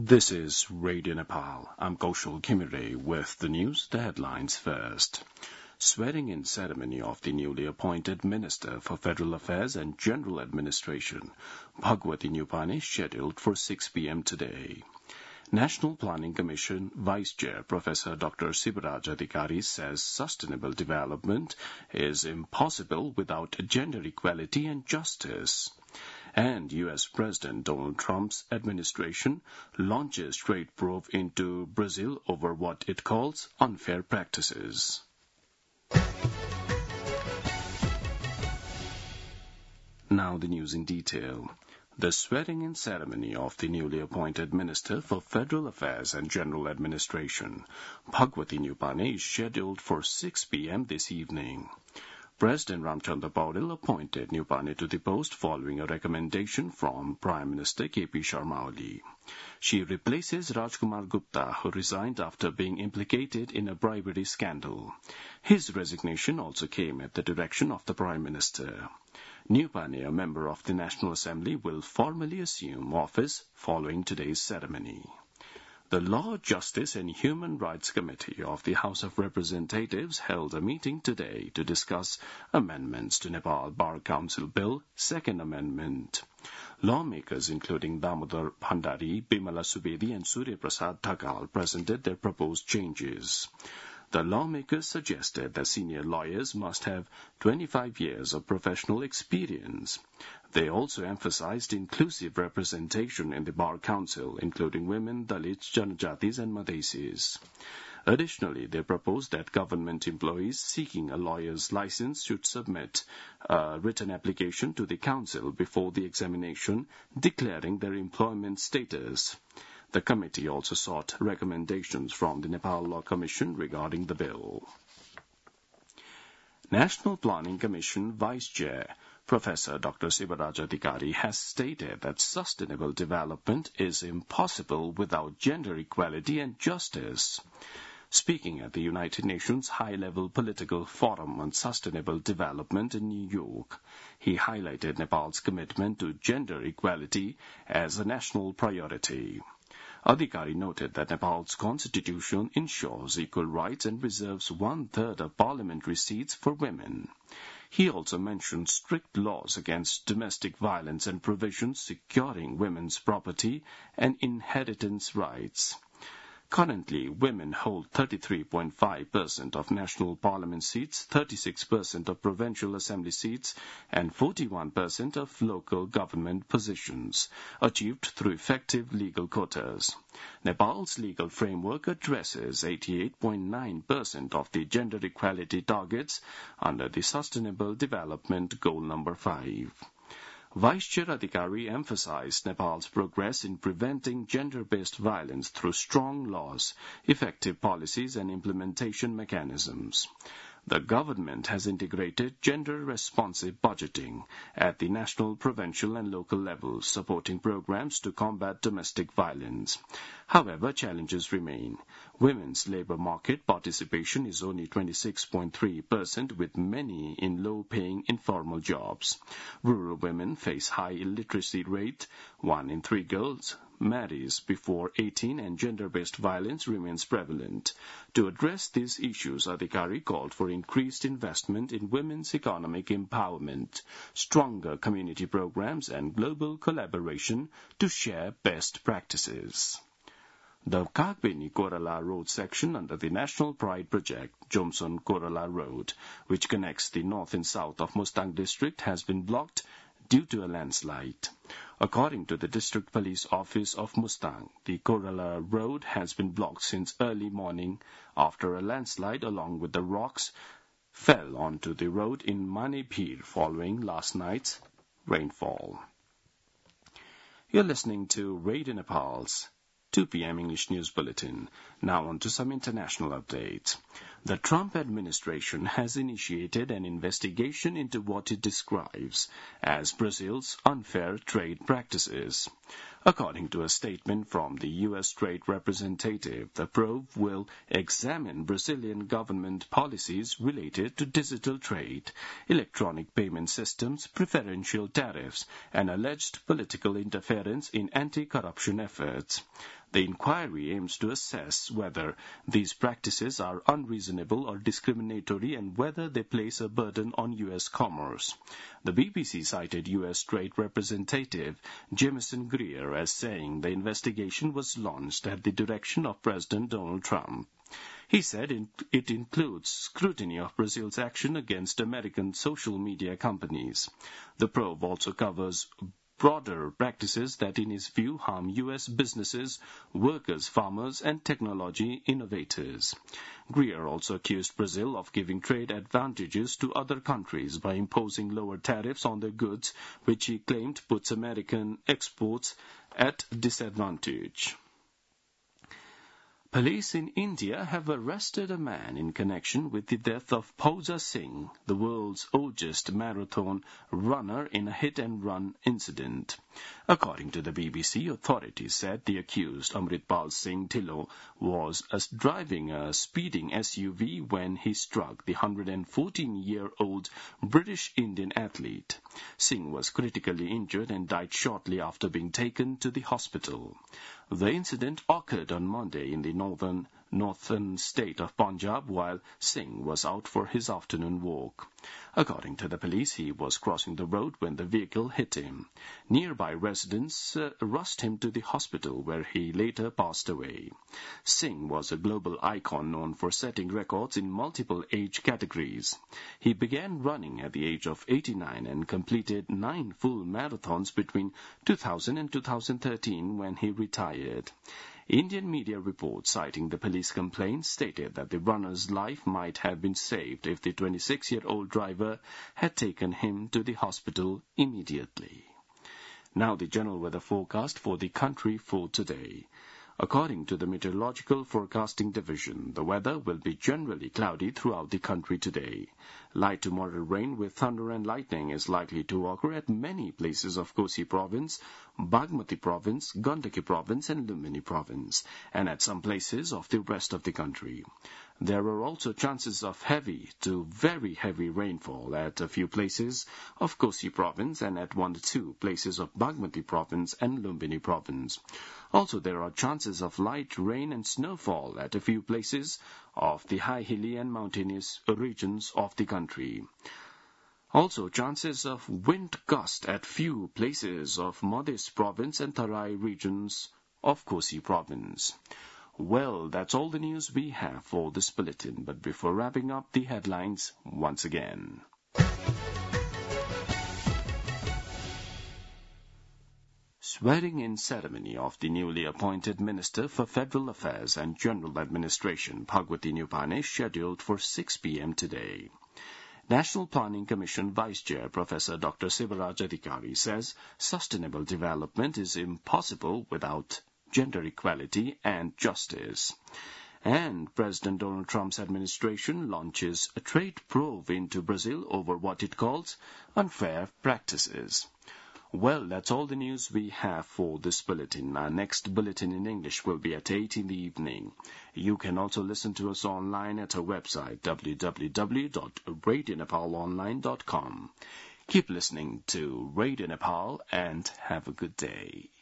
This is Radio Nepal. I'm Kaushal Khimire with the news, the headlines first. Swearing-in ceremony of the newly appointed Minister for Federal Affairs and General Administration, Bhagwati Nyupane, scheduled for 6 p.m. today. National Planning Commission Vice Chair Professor Dr. Sibaraj Adhikari says sustainable development is impossible without gender equality and justice. And U.S. President Donald Trump's administration launches trade probe into Brazil over what it calls unfair practices. Now the news in detail. The swearing-in ceremony of the newly appointed Minister for Federal Affairs and General Administration, Bhagwati Nyupane, is scheduled for 6 p.m. this evening. President Ramchandra Paudel appointed Nyupane to the post following a recommendation from Prime Minister K.P. Sharma Oli. She replaces Rajkumar Gupta, who resigned after being implicated in a bribery scandal. His resignation also came at the direction of the Prime Minister. Nyupane, a member of the National Assembly, will formally assume office following today's ceremony. The Law, Justice and Human Rights Committee of the House of Representatives held a meeting today to discuss amendments to Nepal Bar Council Bill, Second Amendment. Lawmakers including Damodar Bhandari, Bimala Subedi and Surya Prasad Thakal presented their proposed changes. The lawmakers suggested that senior lawyers must have 25 years of professional experience. They also emphasized inclusive representation in the Bar Council, including women, Dalits, Janajatis and Madhesis. Additionally, they proposed that government employees seeking a lawyer's license should submit a written application to the Council before the examination, declaring their employment status. The committee also sought recommendations from the Nepal Law Commission regarding the bill. National Planning Commission Vice Chair Professor Dr. Sibaraj Adhikari has stated that sustainable development is impossible without gender equality and justice. Speaking at the United Nations High-Level Political Forum on Sustainable Development in New York, he highlighted Nepal's commitment to gender equality as a national priority. Adhikari noted that Nepal's constitution ensures equal rights and reserves one-third of parliamentary seats for women. He also mentioned strict laws against domestic violence and provisions securing women's property and inheritance rights. Currently, women hold 33.5% of national parliament seats, 36% of provincial assembly seats, and 41% of local government positions, achieved through effective legal quotas. Nepal's legal framework addresses 88.9% of the gender equality targets under the Sustainable Development Goal number 5. Vice Chair Adhikari emphasized Nepal's progress in preventing gender-based violence through strong laws, effective policies and implementation mechanisms. The government has integrated gender-responsive budgeting at the national, provincial and local levels, supporting programs to combat domestic violence. However, challenges remain. Women's labour market participation is only 26.3%, with many in low-paying informal jobs. Rural women face high illiteracy rate. 1 in 3 girls marries before 18 and gender-based violence remains prevalent. To address these issues, Adhikari called for increased investment in women's economic empowerment, stronger community programs and global collaboration to share best practices. The Kagbeni-Korala Road section under the National Pride Project, Jomson-Korala Road, which connects the north and south of Mustang district, has been blocked due to a landslide. According to the District Police Office of Mustang, the Korala Road has been blocked since early morning after a landslide along with the rocks fell onto the road in Manipur following last night's rainfall. You're listening to Radio Nepal's 2 p.m. English News Bulletin. Now on to some international updates. The Trump administration has initiated an investigation into what it describes as Brazil's unfair trade practices. According to a statement from the U.S. Trade Representative, the probe will examine Brazilian government policies related to digital trade, electronic payment systems, preferential tariffs, and alleged political interference in anti-corruption efforts. The inquiry aims to assess whether these practices are unreasonable or discriminatory and whether they place a burden on U.S. commerce. The BBC cited U.S. Trade Representative Jameson Greer as saying the investigation was launched at the direction of President Donald Trump. He said it includes scrutiny of Brazil's action against American social media companies. The probe also covers broader practices that, in his view, harm U.S. businesses, workers, farmers, and technology innovators. Greer also accused Brazil of giving trade advantages to other countries by imposing lower tariffs on their goods, which he claimed puts American exports at disadvantage. Police in India have arrested a man in connection with the death of Pouja Singh, the world's oldest marathon runner, in a hit-and-run incident. According to the BBC, authorities said the accused, Amritpal Singh Dhillon, was driving a speeding SUV when he struck the 114-year-old British Indian athlete. Singh was critically injured and died shortly after being taken to the hospital. The incident occurred on Monday in the northern state of Punjab while Singh was out for his afternoon walk. According to the police, he was crossing the road when the vehicle hit him. Nearby residents rushed him to the hospital where he later passed away. Singh was a global icon known for setting records in multiple age categories. He began running at the age of 89 and completed 9 full marathons between 2000 and 2013 when he retired. Indian media reports citing the police complaint stated that the runner's life might have been saved if the 26-year-old driver had taken him to the hospital immediately. Now the general weather forecast for the country for today. According to the Meteorological Forecasting Division, the weather will be generally cloudy throughout the country today. Light to moderate rain with thunder and lightning is likely to occur at many places of Kosi Province, Bagmati Province, Gandaki Province and Lumbini Province, and at some places of the rest of the country. There are also chances of heavy to very heavy rainfall at a few places of Kosi Province and at 1 to 2 places of Bagmati Province and Lumbini Province. Also, there are chances of light rain and snowfall at a few places of the high hilly and mountainous regions of the country. Also, chances of wind gust at few places of Madhya Province and Tarai regions of Kosi Province. Well, that's all the news we have for this bulletin, but before wrapping up, the headlines once again. Swearing-in ceremony of the newly appointed Minister for Federal Affairs and General Administration, Bhagwati Nupane, scheduled for 6 p.m. today. National Planning Commission Vice Chair Professor Dr. Sivaraj Adhikari says sustainable development is impossible without gender equality and justice. And President Donald Trump's administration launches a trade probe into Brazil over what it calls unfair practices. Well, that's all the news we have for this bulletin. Our next bulletin in English will be at 8 in the evening. You can also listen to us online at our website, www.radionepalonline.com. Keep listening to Radio Nepal and have a good day.